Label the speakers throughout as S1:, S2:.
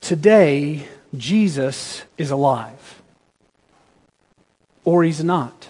S1: Today, Jesus is alive. Or he's not.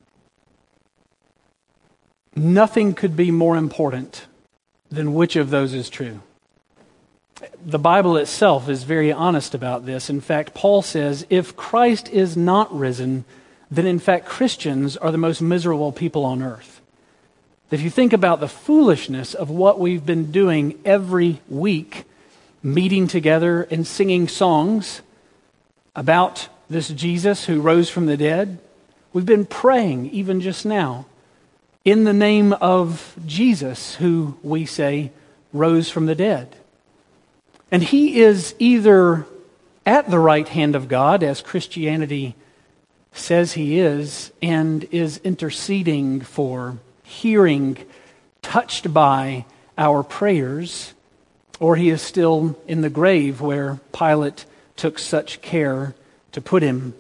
S1: Nothing could be more important than which of those is true. The Bible itself is very honest about this. In fact, Paul says, if Christ is not risen, then in fact Christians are the most miserable people on earth. If you think about the foolishness of what we've been doing every week, meeting together and singing songs about this Jesus who rose from the dead, we've been praying even just now in the name of Jesus, who we say rose from the dead. And he is either at the right hand of God, as Christianity says he is, and is interceding for, hearing, touched by our prayers, or he is still in the grave where Pilate took such care to put him.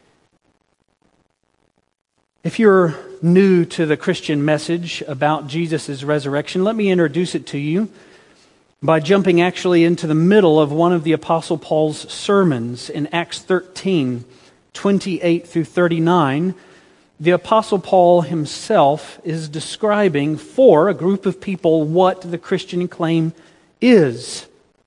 S1: If you're new to the Christian message about Jesus' resurrection, let me introduce it to you by jumping actually into the middle of one of the Apostle Paul's sermons in Acts 13, 28 through 39. The Apostle Paul himself is describing for a group of people what the Christian claim is.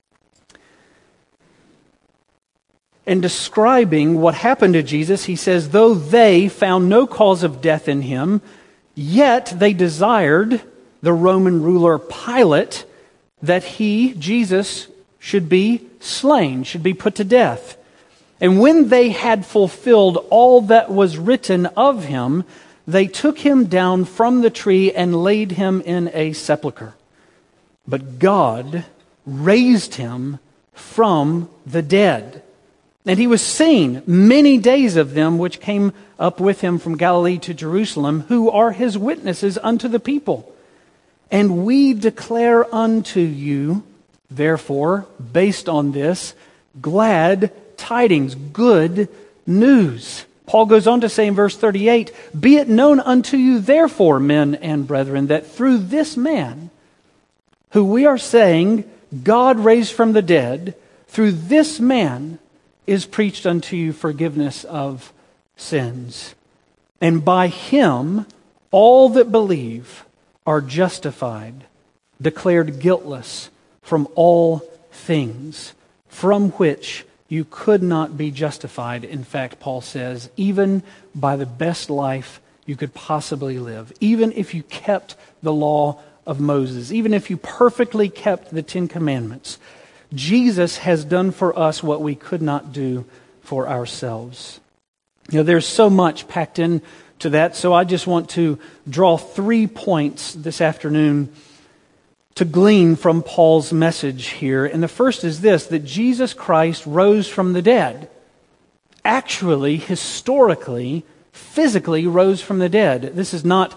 S1: And describing what happened to Jesus, he says, though they found no cause of death in him, yet they desired, the Roman ruler Pilate, that he, Jesus, should be slain, should be put to death. And when they had fulfilled all that was written of him, they took him down from the tree and laid him in a sepulchre. But God raised him from the dead. And he was seen, many days of them which came up with him from Galilee to Jerusalem, who are his witnesses unto the people. And we declare unto you, therefore, based on this, glad tidings, good news. Paul goes on to say in verse 38, be it known unto you, therefore, men and brethren, that through this man, who we are saying God raised from the dead, through this man is preached unto you forgiveness of sins. And by him, all that believe are justified, declared guiltless from all things from which you could not be justified. In fact, Paul says, even by the best life you could possibly live, even if you kept the law of Moses, even if you perfectly kept the Ten Commandments, Jesus has done for us what we could not do for ourselves. You know, there's so much packed into that, so I just want to draw 3 points this afternoon to glean from Paul's message here. And the first is this, that Jesus Christ rose from the dead. Actually, historically, physically rose from the dead. This is not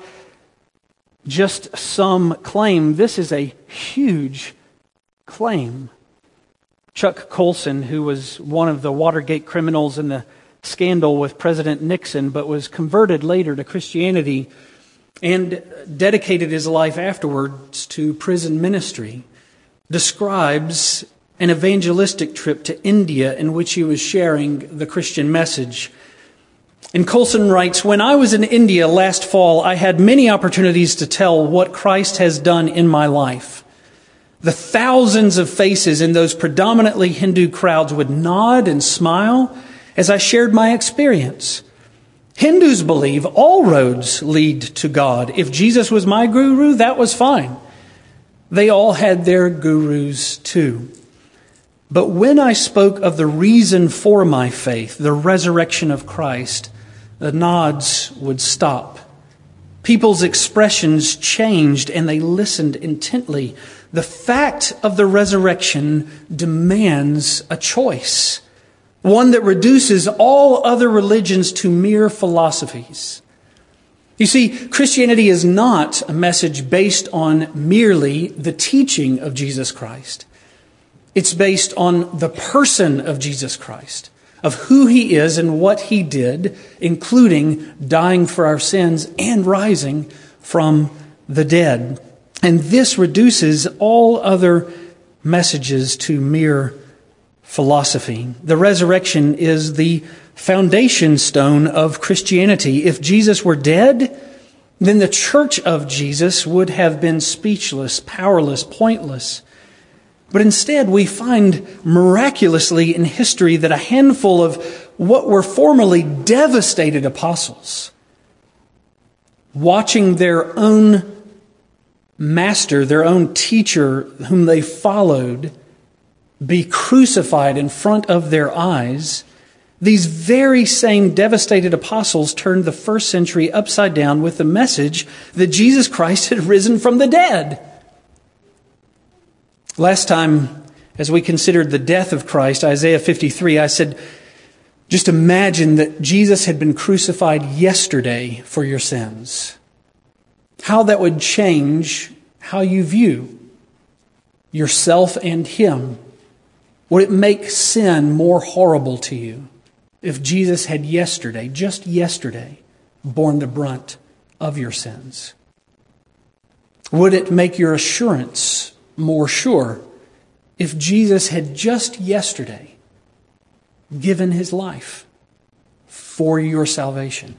S1: just some claim. This is a huge claim. Chuck Colson, who was one of the Watergate criminals in the scandal with President Nixon, but was converted later to Christianity and dedicated his life afterwards to prison ministry, describes an evangelistic trip to India in which he was sharing the Christian message. And Colson writes, when I was in India last fall, I had many opportunities to tell what Christ has done in my life. The thousands of faces in those predominantly Hindu crowds would nod and smile as I shared my experience. Hindus believe all roads lead to God. If Jesus was my guru, that was fine. They all had their gurus too. But when I spoke of the reason for my faith, the resurrection of Christ, the nods would stop. People's expressions changed and they listened intently. The fact of the resurrection demands a choice, one that reduces all other religions to mere philosophies. You see, Christianity is not a message based on merely the teaching of Jesus Christ. It's based on the person of Jesus Christ, of who he is and what he did, including dying for our sins and rising from the dead. And this reduces all other messages to mere philosophy. The resurrection is the foundation stone of Christianity. If Jesus were dead, then the church of Jesus would have been speechless, powerless, pointless. But instead, we find miraculously in history that a handful of what were formerly devastated apostles, watching their own master, their own teacher whom they followed, be crucified in front of their eyes, these very same devastated apostles turned the first century upside down with the message that Jesus Christ had risen from the dead. Last time, as we considered the death of Christ, Isaiah 53, I said, just imagine that Jesus had been crucified yesterday for your sins. How that would change how you view yourself and Him. Would it make sin more horrible to you if Jesus had yesterday, just yesterday, borne the brunt of your sins? Would it make your assurance more sure if Jesus had just yesterday given His life for your salvation?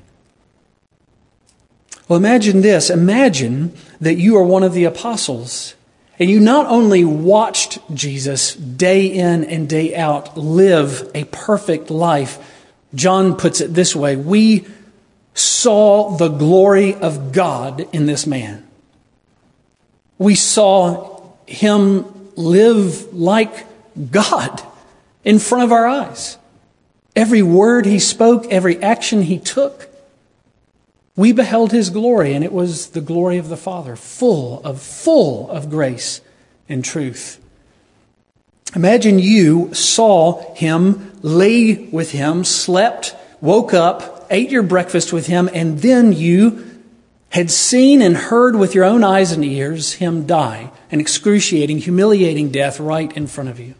S1: Well, imagine this. Imagine that you are one of the apostles, and you not only watched Jesus day in and day out live a perfect life. John puts it this way: we saw the glory of God in this man. We saw Him live like God in front of our eyes. Every word He spoke, every action He took, we beheld His glory, and it was the glory of the Father, full of grace and truth. Imagine you saw Him, lay with Him, slept, woke up, ate your breakfast with Him, and then you had seen and heard with your own eyes and ears Him die, an excruciating, humiliating death right in front of you.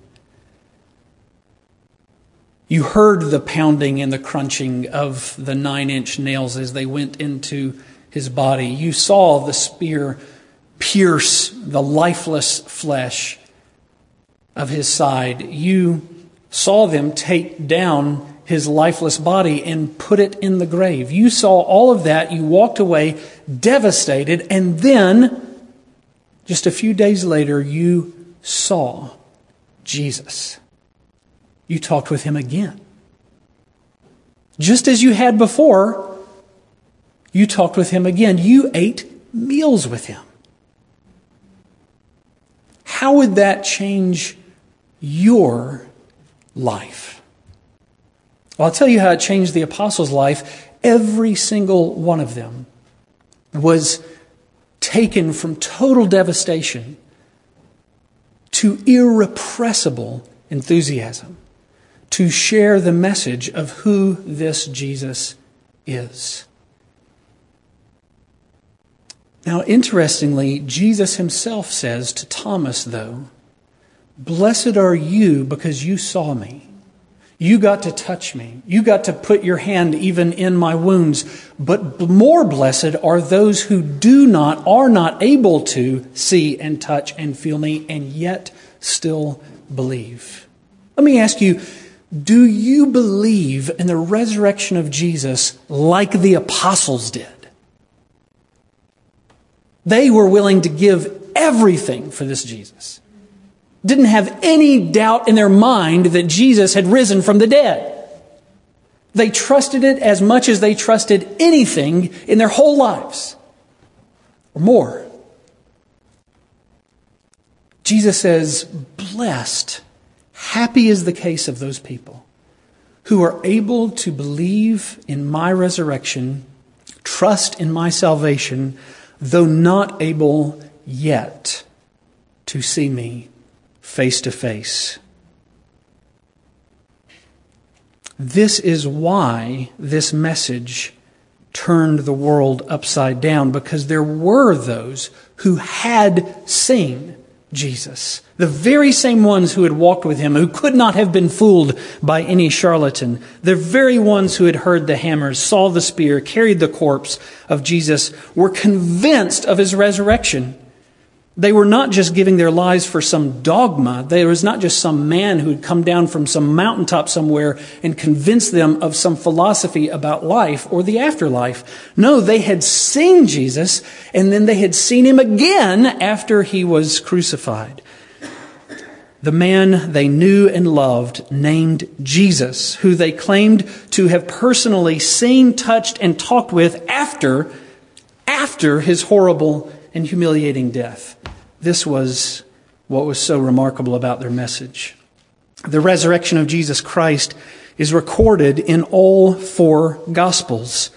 S1: You heard the pounding and the crunching of the 9-inch nails as they went into His body. You saw the spear pierce the lifeless flesh of His side. You saw them take down His lifeless body and put it in the grave. You saw all of that. You walked away devastated. And then, just a few days later, you saw Jesus. You talked with Him again. Just as you had before, you talked with Him again. You ate meals with Him. How would that change your life? Well, I'll tell you how it changed the apostles' life. Every single one of them was taken from total devastation to irrepressible enthusiasm to share the message of who this Jesus is. Now, interestingly, Jesus Himself says to Thomas, though, "Blessed are you because you saw me. You got to touch me. You got to put your hand even in my wounds. But more blessed are those who are not able to see and touch and feel me and yet still believe." Let me ask you, do you believe in the resurrection of Jesus like the apostles did? They were willing to give everything for this Jesus. Didn't have any doubt in their mind that Jesus had risen from the dead. They trusted it as much as they trusted anything in their whole lives, or more. Jesus says, blessed, happy is the case of those people who are able to believe in my resurrection, trust in my salvation, though not able yet to see me face to face. This is why this message turned the world upside down, because there were those who had seen Jesus. The very same ones who had walked with Him, who could not have been fooled by any charlatan. The very ones who had heard the hammers, saw the spear, carried the corpse of Jesus, were convinced of His resurrection. They were not just giving their lives for some dogma. There was not just some man who had come down from some mountaintop somewhere and convinced them of some philosophy about life or the afterlife. No, they had seen Jesus, and then they had seen him again after he was crucified. The man they knew and loved, named Jesus, who they claimed to have personally seen, touched, and talked with after his horrible and humiliating death. This was what was so remarkable about their message. The resurrection of Jesus Christ is recorded in all four Gospels.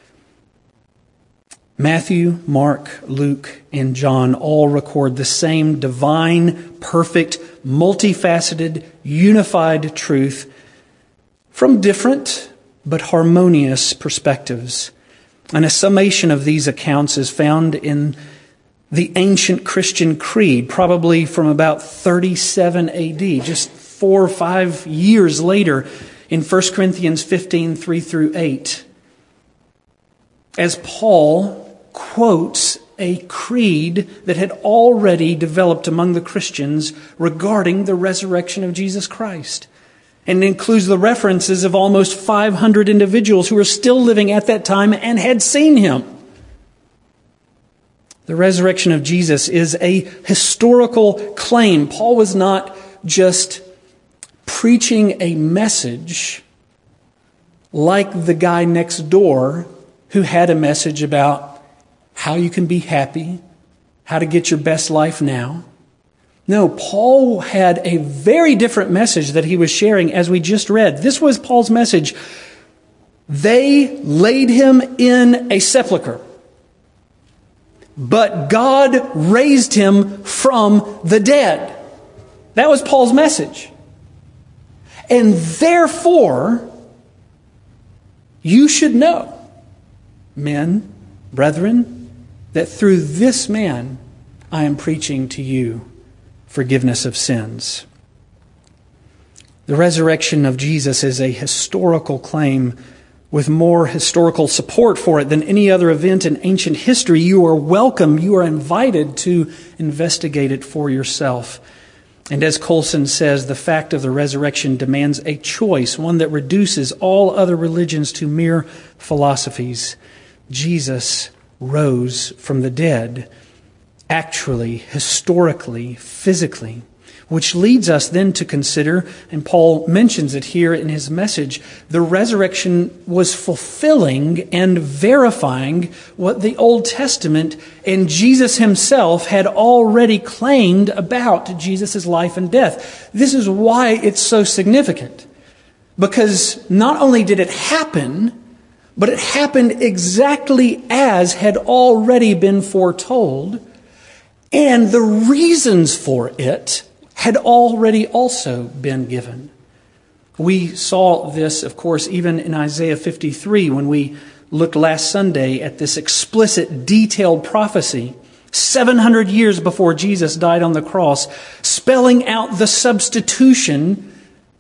S1: Matthew, Mark, Luke, and John all record the same divine, perfect, multifaceted, unified truth from different but harmonious perspectives. And a summation of these accounts is found in the ancient Christian creed, probably from about 37 AD, just 4 or 5 years later in 1 Corinthians 15, 3 through 8. As Paul quotes a creed that had already developed among the Christians regarding the resurrection of Jesus Christ. And includes the references of almost 500 individuals who were still living at that time and had seen him. The resurrection of Jesus is a historical claim. Paul was not just preaching a message like the guy next door who had a message about how you can be happy, how to get your best life now. No, Paul had a very different message that he was sharing as we just read. This was Paul's message. They laid him in a sepulcher, but God raised him from the dead. That was Paul's message. And therefore, you should know, men, brethren, that through this man I am preaching to you forgiveness of sins. The resurrection of Jesus is a historical claim with more historical support for it than any other event in ancient history. You are welcome. You are invited to investigate it for yourself. And as Colson says, the fact of the resurrection demands a choice, one that reduces all other religions to mere philosophies. Jesus rose from the dead, actually, historically, physically, which leads us then to consider, and Paul mentions it here in his message, the resurrection was fulfilling and verifying what the Old Testament and Jesus himself had already claimed about Jesus' life and death. This is why it's so significant. Because not only did it happen, but it happened exactly as had already been foretold, and the reasons for it had already also been given. We saw this, of course, even in Isaiah 53 when we looked last Sunday at this explicit, detailed prophecy 700 years before Jesus died on the cross, spelling out the substitution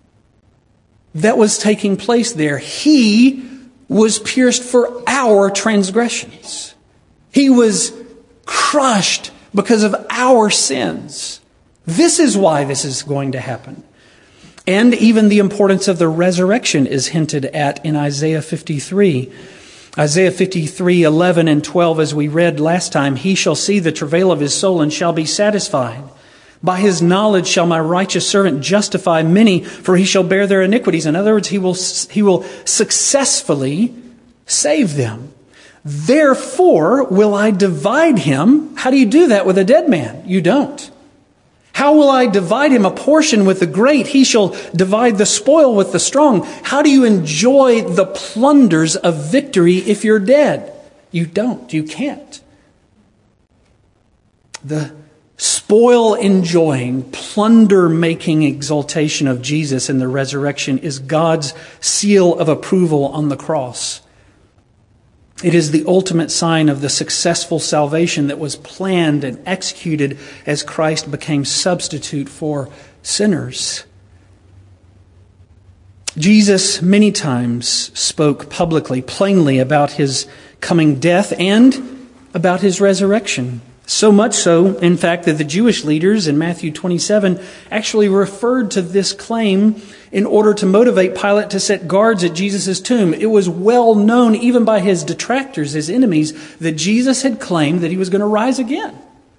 S1: that was taking place there. He was pierced for our transgressions. He was crushed because of our sins. This is why this is going to happen. And even the importance of the resurrection is hinted at in Isaiah 53. Isaiah 53, 11 and 12, as we read last time, he shall see the travail of his soul and shall be satisfied. By his knowledge shall my righteous servant justify many, for he shall bear their iniquities. In other words, he will successfully save them. Therefore will I divide him. How do you do that with a dead man? You don't. How will I divide him a portion with the great? He shall divide the spoil with the strong. How do you enjoy the plunders of victory if you're dead? You don't. You can't. The spoil-enjoying, plunder-making exaltation of Jesus in the resurrection is God's seal of approval on the cross. It is the ultimate sign of the successful salvation that was planned and executed as Christ became substitute for sinners. Jesus many times spoke publicly, plainly about his coming death and about his resurrection. So much so, in fact, that the Jewish leaders in Matthew 27 actually referred to this claim in order to motivate Pilate to set guards at Jesus' tomb. It was well known, even by his detractors, his enemies, that Jesus had claimed that he was going to rise again.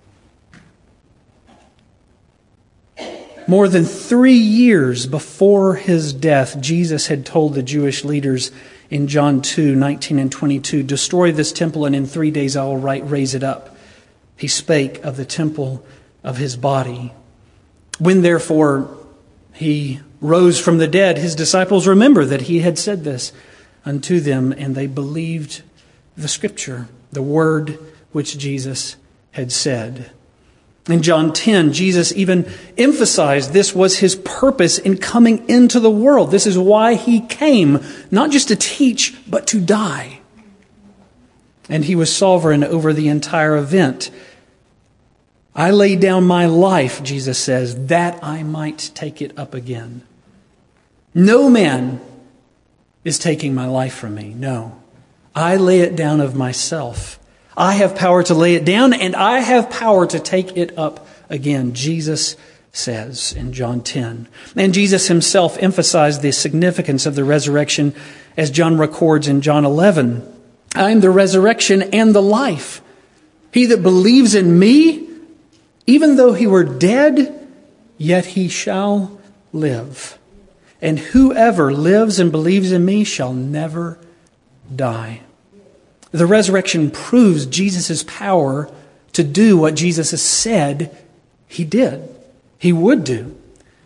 S1: More than 3 years before his death, Jesus had told the Jewish leaders in John 2:19 and 22, "Destroy this temple, and in 3 days I will raise it up." He spake of the temple of his body. When therefore he rose from the dead, his disciples remember that he had said this unto them, and they believed the scripture, the word which Jesus had said. In John 10, Jesus even emphasized this was his purpose in coming into the world. This is why he came, not just to teach, but to die. And he was sovereign over the entire event. I lay down my life, Jesus says, that I might take it up again. No man is taking my life from me. No, I lay it down of myself. I have power to lay it down, and I have power to take it up again, Jesus says in John 10. And Jesus himself emphasized the significance of the resurrection as John records in John 11. I am the resurrection and the life. He that believes in me, even though he were dead, yet he shall live. And whoever lives and believes in me shall never die. The resurrection proves Jesus' power to do what Jesus has said he did, he would do.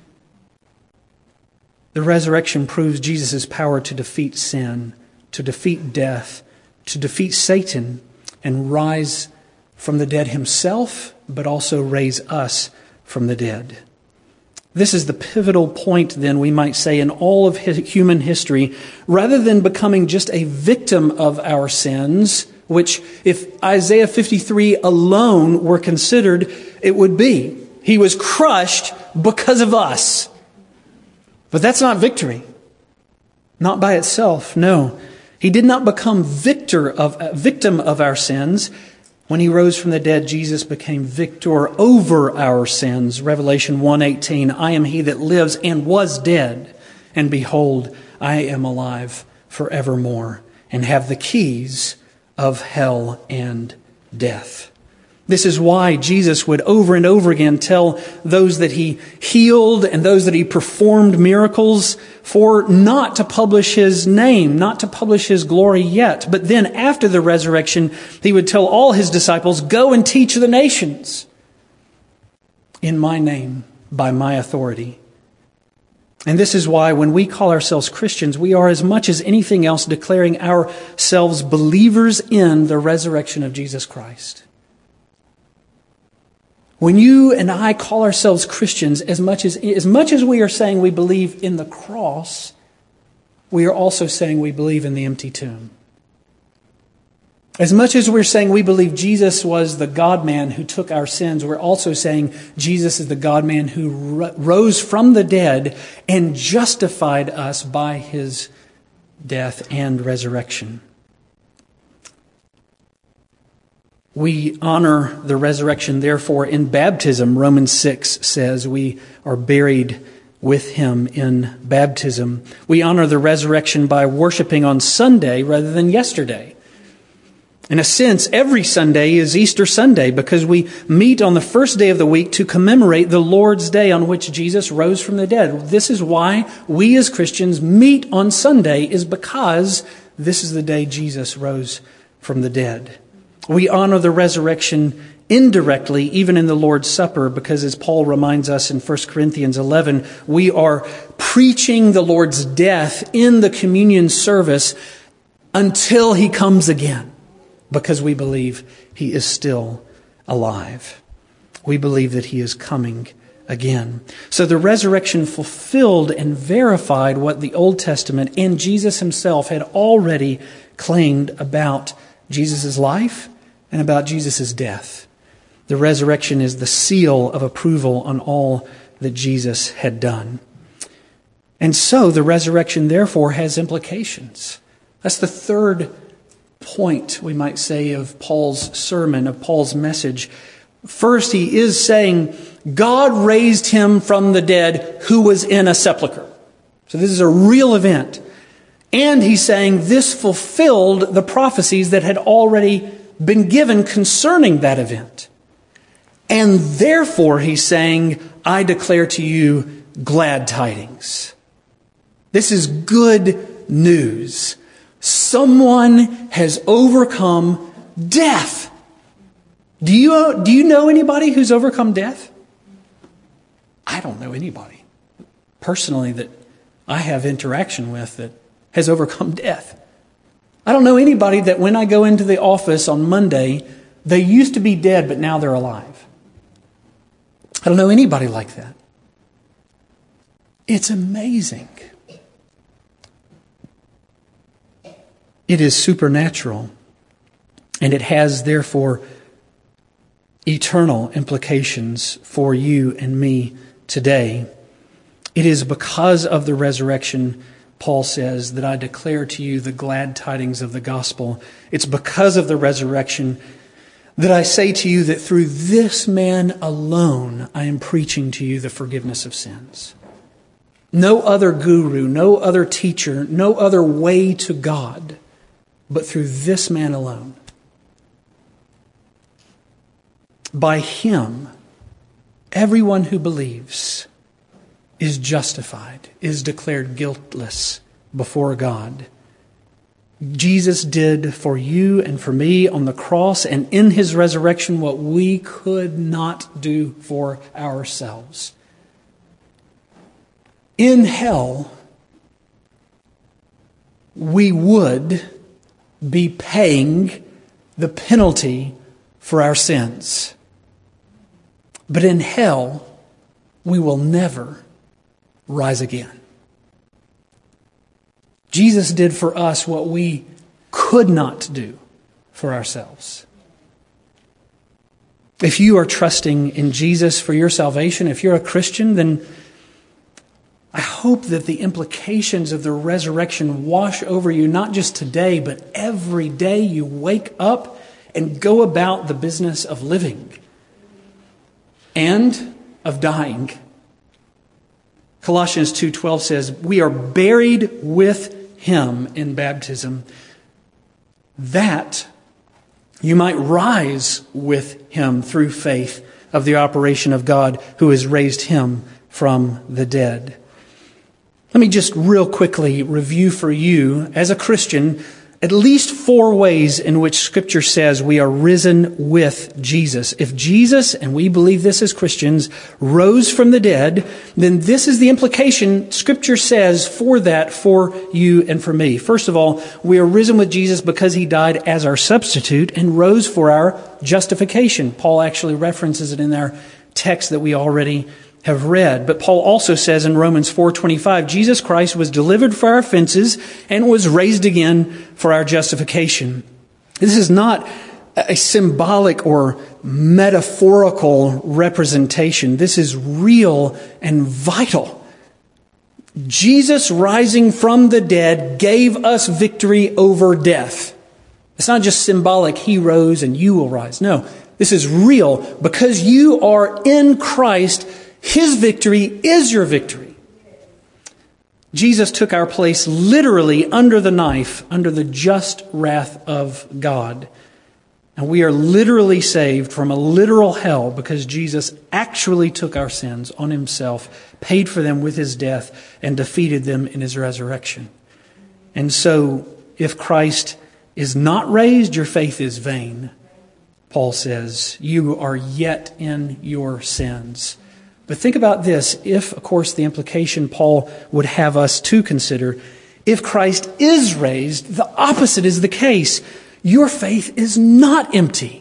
S1: The resurrection proves Jesus' power to defeat sin, to defeat death, to defeat Satan, and rise from the dead himself, but also raise us from the dead. This is the pivotal point, then, we might say, in all of human history. Rather than becoming just a victim of our sins, which if Isaiah 53 alone were considered, it would be. He was crushed because of us. But that's not victory. Not by itself, no. He did not become victim of our sins. When he rose from the dead, Jesus became victor over our sins. Revelation 1:18, I am he that lives and was dead, and behold, I am alive forevermore, and have the keys of hell and death. This is why Jesus would over and over again tell those that he healed and those that he performed miracles for not to publish his name, not to publish his glory yet. But then after the resurrection, he would tell all his disciples, go and teach the nations in my name, by my authority. And this is why when we call ourselves Christians, we are as much as anything else declaring ourselves believers in the resurrection of Jesus Christ. When you and I call ourselves Christians, as much as we are saying we believe in the cross, we are also saying we believe in the empty tomb. As much as we're saying we believe Jesus was the God-man who took our sins, we're also saying Jesus is the God-man who rose from the dead and justified us by his death and resurrection. We honor the resurrection, therefore, in baptism. Romans 6 says we are buried with him in baptism. We honor the resurrection by worshiping on Sunday rather than yesterday. In a sense, every Sunday is Easter Sunday because we meet on the first day of the week to commemorate the Lord's Day on which Jesus rose from the dead. This is why we as Christians meet on Sunday, is because this is the day Jesus rose from the dead. We honor the resurrection indirectly, even in the Lord's Supper, because as Paul reminds us in 1 Corinthians 11, we are preaching the Lord's death in the communion service until he comes again, because we believe he is still alive. We believe that he is coming again. So the resurrection fulfilled and verified what the Old Testament and Jesus himself had already claimed about Jesus' life and about Jesus' death. The resurrection is the seal of approval on all that Jesus had done. And so the resurrection, therefore, has implications. That's the third point, we might say, of Paul's sermon, of Paul's message. First, he is saying God raised him from the dead who was in a sepulcher. So this is a real event. And he's saying this fulfilled the prophecies that had already been given concerning that event. And therefore, he's saying, I declare to you glad tidings. This is good news. Someone has overcome death. Do you know anybody who's overcome death? I don't know anybody personally that I have interaction with that has overcome death. I don't know anybody that when I go into the office on Monday, they used to be dead, but now they're alive. I don't know anybody like that. It's amazing. It is supernatural, and it has, therefore, eternal implications for you and me today. It is because of the resurrection, Paul says, that I declare to you the glad tidings of the gospel. It's because of the resurrection that I say to you that through this man alone I am preaching to you the forgiveness of sins. No other guru, no other teacher, no other way to God, but through this man alone. By him, everyone who believes is justified, is declared guiltless before God. Jesus did for you and for me on the cross and in his resurrection what we could not do for ourselves. In hell, we would be paying the penalty for our sins. But in hell, we will never rise again. Jesus did for us what we could not do for ourselves. If you are trusting in Jesus for your salvation, if you're a Christian, then I hope that the implications of the resurrection wash over you, not just today, but every day you wake up and go about the business of living and of dying. Colossians 2:12 says, we are buried with him in baptism, that you might rise with him through faith of the operation of God who has raised him from the dead. Let me just real quickly review for you, as a Christian, at least 4 ways in which Scripture says we are risen with Jesus. If Jesus, and we believe this as Christians, rose from the dead, then this is the implication Scripture says for that, for you and for me. First of all, we are risen with Jesus because he died as our substitute and rose for our justification. Paul actually references it in our text that we already have read. But Paul also says in Romans 4:25, Jesus Christ was delivered for our offenses and was raised again for our justification. This is not a symbolic or metaphorical representation. This is real and vital. Jesus rising from the dead gave us victory over death. It's not just symbolic, he rose and you will rise. No, this is real because you are in Christ. His victory is your victory. Jesus took our place literally under the knife, under the just wrath of God. And we are literally saved from a literal hell because Jesus actually took our sins on himself, paid for them with his death, and defeated them in his resurrection. And so, if Christ is not raised, your faith is vain. Paul says, you are yet in your sins. But think about this, if, of course, the implication Paul would have us to consider, if Christ is raised, the opposite is the case. Your faith is not empty.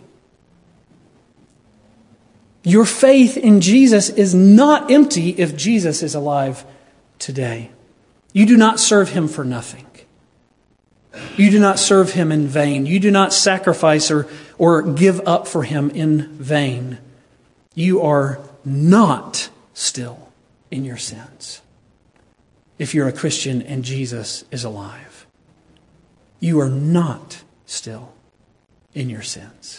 S1: Your faith in Jesus is not empty if Jesus is alive today. You do not serve him for nothing. You do not serve him in vain. You do not sacrifice or give up for him in vain. You are not still in your sins if you're a Christian and Jesus is alive. You are not still in your sins.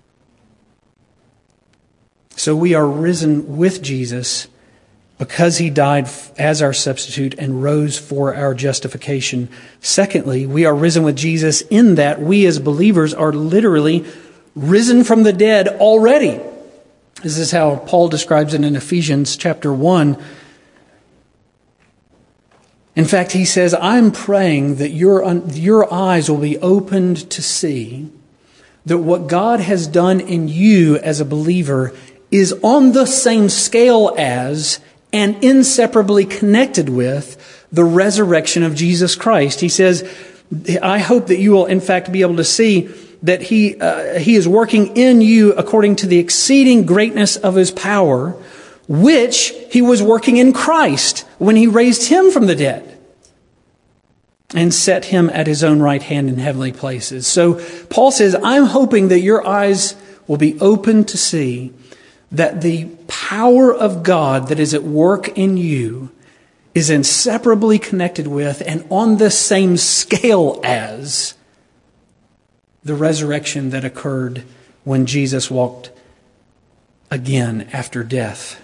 S1: So we are risen with Jesus because he died as our substitute and rose for our justification. Secondly, we are risen with Jesus in that we as believers are literally risen from the dead already. This is how Paul describes it in Ephesians chapter 1. In fact, he says, I'm praying that your eyes will be opened to see that what God has done in you as a believer is on the same scale as and inseparably connected with the resurrection of Jesus Christ. He says, I hope that you will in fact be able to see that he is working in you according to the exceeding greatness of his power, which he was working in Christ when he raised him from the dead and set him at his own right hand in heavenly places. So Paul says, I'm hoping that your eyes will be open to see that the power of God that is at work in you is inseparably connected with and on the same scale as the resurrection that occurred when Jesus walked again after death.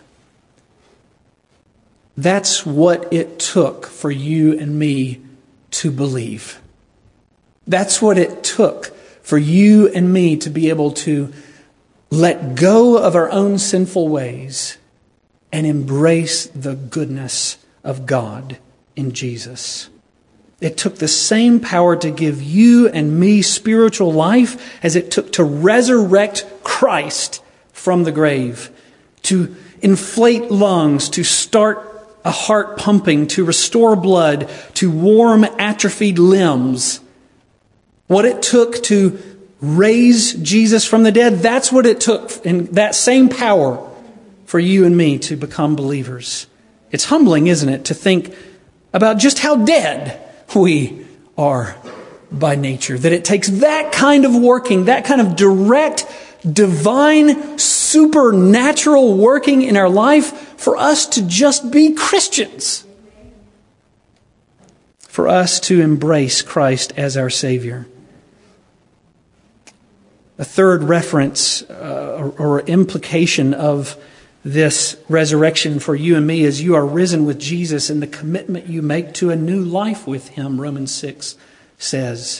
S1: That's what it took for you and me to believe. That's what it took for you and me to be able to let go of our own sinful ways and embrace the goodness of God in Jesus. It took the same power to give you and me spiritual life as it took to resurrect Christ from the grave, to inflate lungs, to start a heart pumping, to restore blood, to warm atrophied limbs. What it took to raise Jesus from the dead, that's what it took, and that same power for you and me to become believers. It's humbling, isn't it, to think about just how dead we are by nature. That it takes that kind of working, that kind of direct, divine, supernatural working in our life for us to just be Christians. For us to embrace Christ as our Savior. A third reference or implication of this resurrection for you and me is you are risen with Jesus in the commitment you make to a new life with him, Romans 6 says.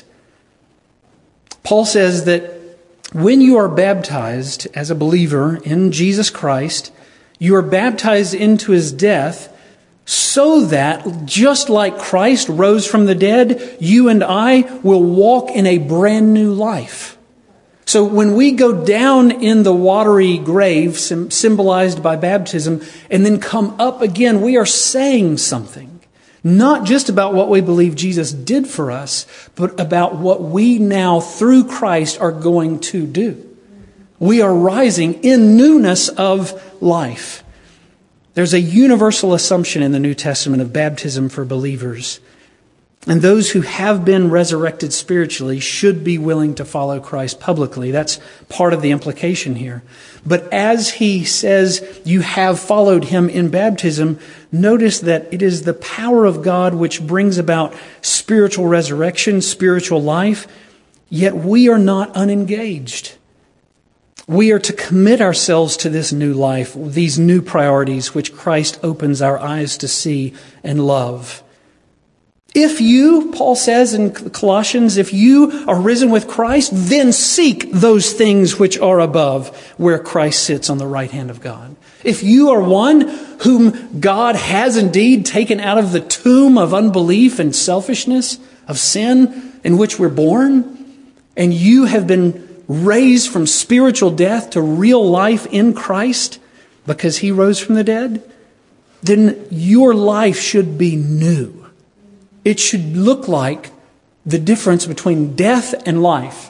S1: Paul says that when you are baptized as a believer in Jesus Christ, you are baptized into his death so that, just like Christ rose from the dead, you and I will walk in a brand new life. So when we go down in the watery grave, symbolized by baptism, and then come up again, we are saying something. Not just about what we believe Jesus did for us, but about what we now, through Christ, are going to do. We are rising in newness of life. There's a universal assumption in the New Testament of baptism for believers. And those who have been resurrected spiritually should be willing to follow Christ publicly. That's part of the implication here. But as he says you have followed him in baptism, notice that it is the power of God which brings about spiritual resurrection, spiritual life, yet we are not unengaged. We are to commit ourselves to this new life, these new priorities which Christ opens our eyes to see and love. If you, Paul says in Colossians, if you are risen with Christ, then seek those things which are above, where Christ sits on the right hand of God. If you are one whom God has indeed taken out of the tomb of unbelief and selfishness, of sin in which we're born, and you have been raised from spiritual death to real life in Christ because he rose from the dead, then your life should be new. It should look like the difference between death and life.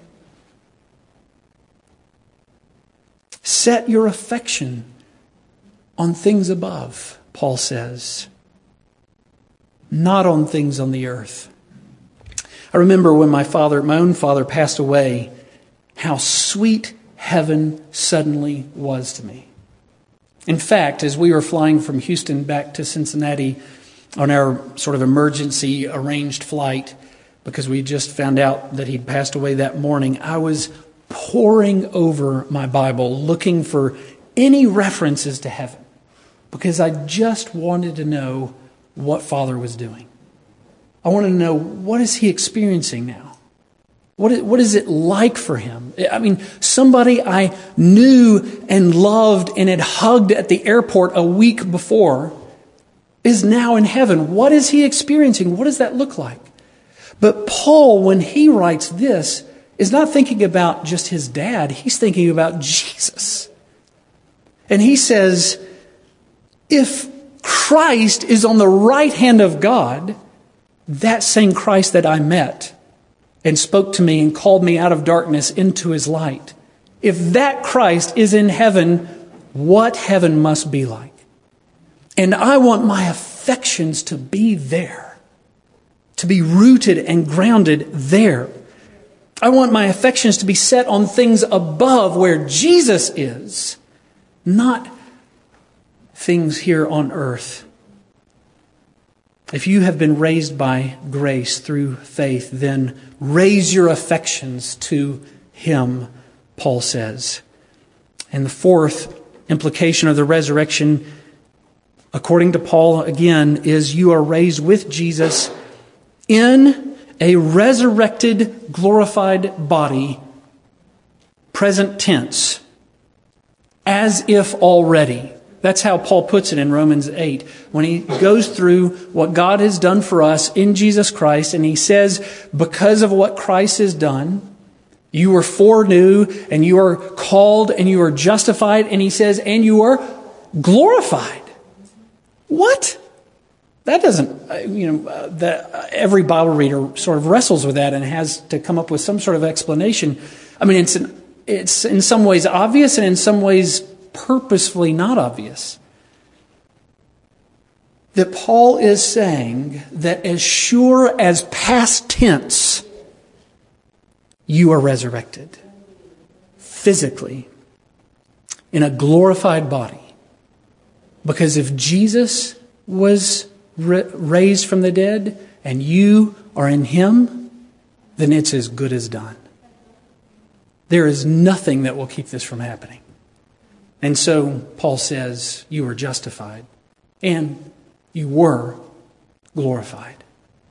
S1: Set your affection on things above, Paul says, not on things on the earth. I remember when my own father passed away, how sweet heaven suddenly was to me. In fact, as we were flying from Houston back to Cincinnati on our sort of emergency arranged flight, because we just found out that he'd passed away that morning, I was poring over my Bible looking for any references to heaven, because I just wanted to know what Father was doing. I wanted to know, what is he experiencing now? What is it like for him? I mean, somebody I knew and loved and had hugged at the airport a week before is now in heaven. What is he experiencing? What does that look like? But Paul, when he writes this, is not thinking about just his dad. He's thinking about Jesus. And he says, if Christ is on the right hand of God, that same Christ that I met and spoke to me and called me out of darkness into his light, if that Christ is in heaven, what heaven must be like. And I want my affections to be there, to be rooted and grounded there. I want my affections to be set on things above where Jesus is, not things here on earth. If you have been raised by grace through faith, then raise your affections to him, Paul says. And the fourth implication of the resurrection, according to Paul again, is you are raised with Jesus in a resurrected, glorified body, present tense, as if already. That's how Paul puts it in Romans 8. When he goes through what God has done for us in Jesus Christ, and he says, because of what Christ has done, you were foreknew, and you are called, and you are justified, and he says, and you are glorified. What? That doesn't, every Bible reader sort of wrestles with that and has to come up with some sort of explanation. I mean, it's in some ways obvious, and in some ways purposefully not obvious. That Paul is saying that as sure as past tense, you are resurrected physically in a glorified body. Because if Jesus was raised from the dead and you are in him, then it's as good as done. There is nothing that will keep this from happening. And so Paul says you were justified and you were glorified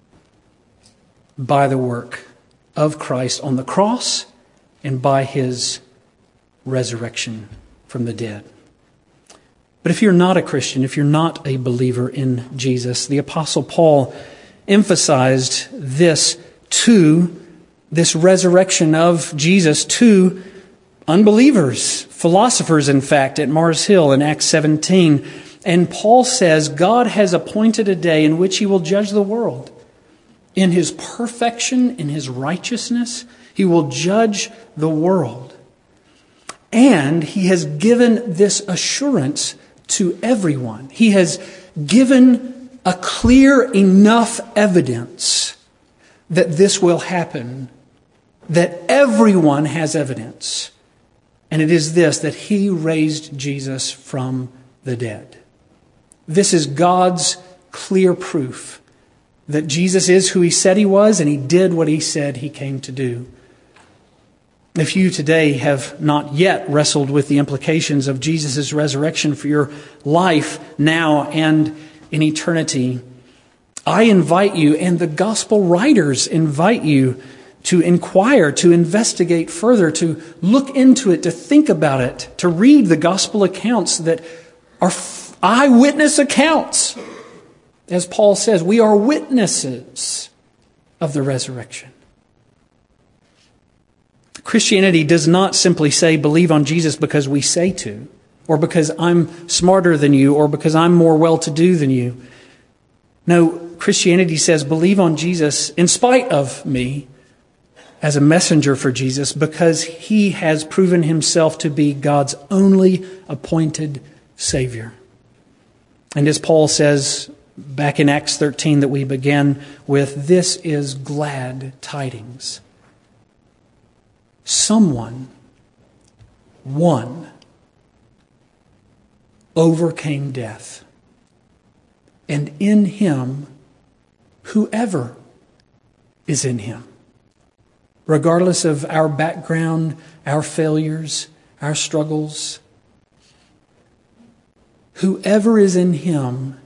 S1: by the work of Christ on the cross and by his resurrection from the dead. But if you're not a Christian, if you're not a believer in Jesus, the Apostle Paul emphasized this resurrection of Jesus to unbelievers, philosophers, in fact, at Mars Hill in Acts 17. And Paul says God has appointed a day in which he will judge the world. In his perfection, in his righteousness, he will judge the world. And he has given this assurance to everyone. He has given a clear enough evidence that this will happen, that everyone has evidence. And it is this, that he raised Jesus from the dead. This is God's clear proof that Jesus is who he said he was, and he did what he said he came to do. If you today have not yet wrestled with the implications of Jesus' resurrection for your life now and in eternity, I invite you, and the gospel writers invite you, to inquire, to investigate further, to look into it, to think about it, to read the gospel accounts that are eyewitness accounts. As Paul says, we are witnesses of the resurrection. Christianity does not simply say believe on Jesus because we say to, or because I'm smarter than you, or because I'm more well-to-do than you. No, Christianity says believe on Jesus in spite of me as a messenger for Jesus, because he has proven himself to be God's only appointed Savior. And as Paul says back in Acts 13 that we began with, this is glad tidings. One, overcame death. And in him, whoever is in him. Regardless of our background, our failures, our struggles, whoever is in him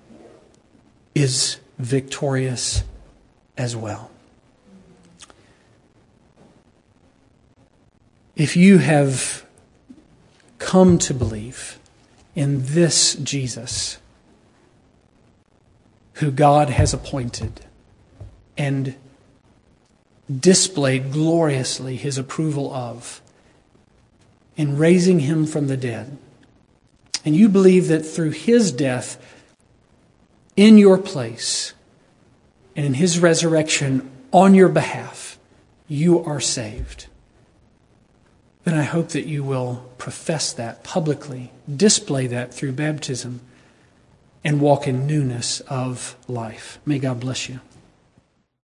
S1: is victorious as well. If you have come to believe in this Jesus, who God has appointed and displayed gloriously his approval of in raising him from the dead, and you believe that through his death in your place and in his resurrection on your behalf, you are saved, then I hope that you will profess that publicly, display that through baptism, and walk in newness of life. May God bless you.